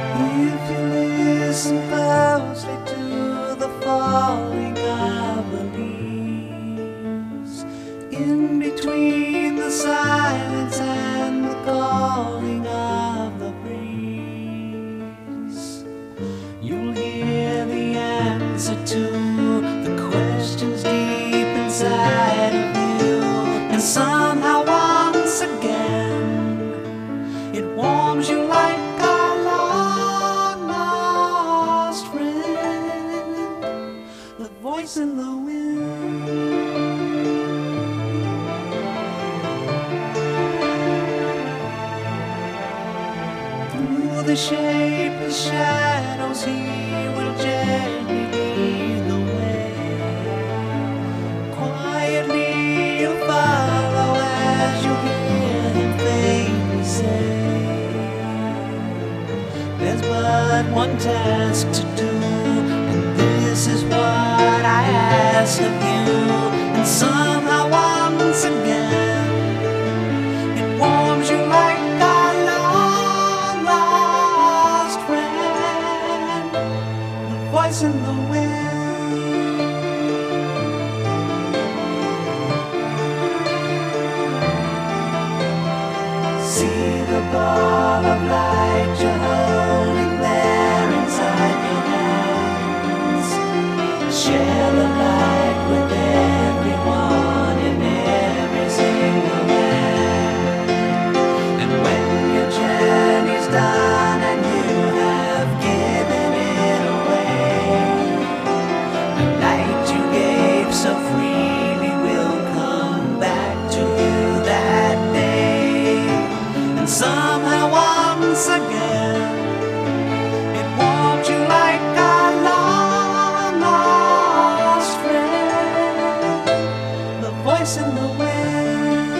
If you listen closely to the falling of the leaves, in between the silence and the calling of the breeze, you'll hear the answer to the questions deep inside of you. And somehow once again it warms you like a long lost friend, the voice in the wind. Through the shapeless shadows he will gently lead the way. Quietly you'll follow as you hear him faintly say, there's but one task to do, and this is what I ask of you. And somehow once again it warms you like a long lost friend, the voice in the wind. See the ball of light you're holding there inside your hands. Share the light with everyone in every single land. And when your journey's done and you have given it away, the light you gave so freely will come back to you that day. And somehow once again it warms you like a long lost friend, the voice in the wind.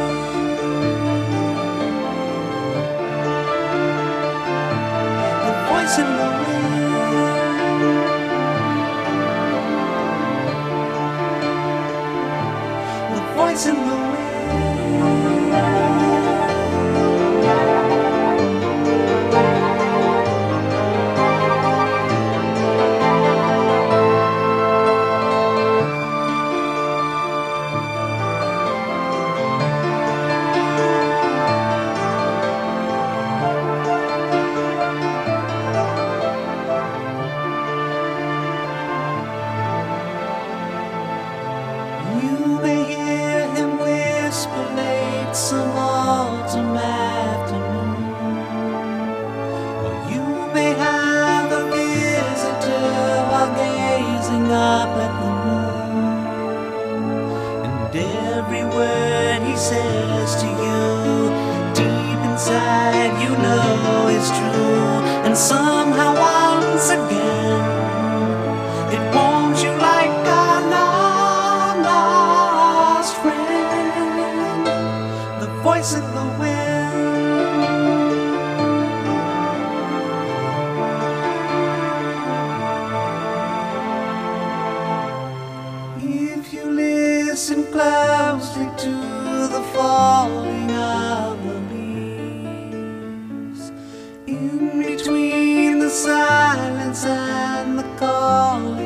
The voice in the wind. The voice in the wind. You may hear him whisper late some autumn afternoon, or you may have a visitor while gazing up at the moon. And every word he says to you, deep inside you know is true. And somehow once again it warms you like a long lost friend, the voice in the wind. If you listen closely to the falling of the leaves, in between the silence and the calling